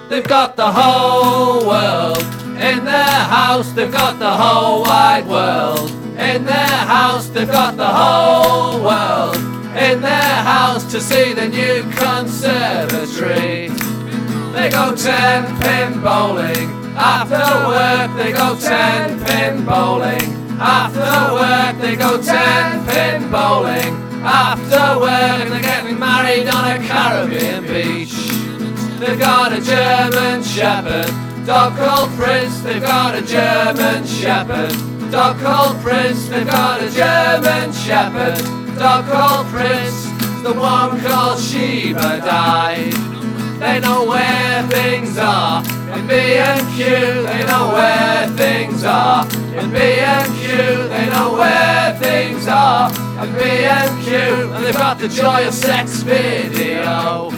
They've got the whole world in their house. They've got the whole wide world in their house. They've got the whole world in their house to see the new conservatory. They go 10-pin bowling after work. They go 10-pin bowling after work. They go 10-pin bowling after work. And they're getting married on a Caribbean beach. They've got a German Shepherd dog called Prince. They've got a German Shepherd dog called Prince. They've got a German Shepherd dog called Prince. The one called Sheba died. They know where things are in B&Q. They know where things are in B&Q. They know where things are in B&Q. And they've got the Joy of Sex video.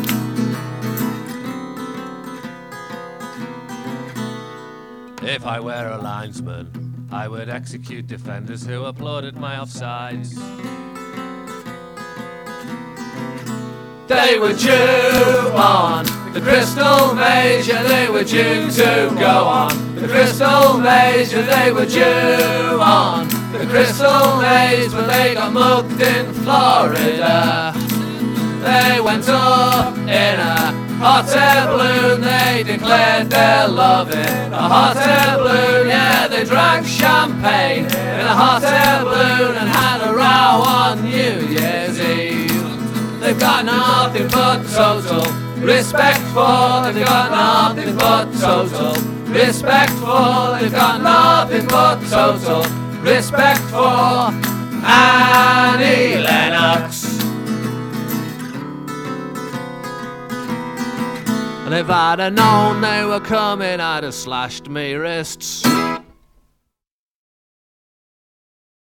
If I were a linesman, I would execute defenders who applauded my offsides. They were due on the Crystal Maze, yeah, they were due to go on the Crystal Maze, yeah, they were due on the Crystal Maze, but they got mugged in Florida. They went up in a hot air balloon, they declared their love in a hot air balloon, yeah, they drank champagne in a hot air balloon and had a row on New Year's Eve. They've got nothing but total respect for, they've got nothing but total respect for, they've got nothing but total respect for Annie Lennox. And if I'd have known they were coming, I'd have slashed me wrists.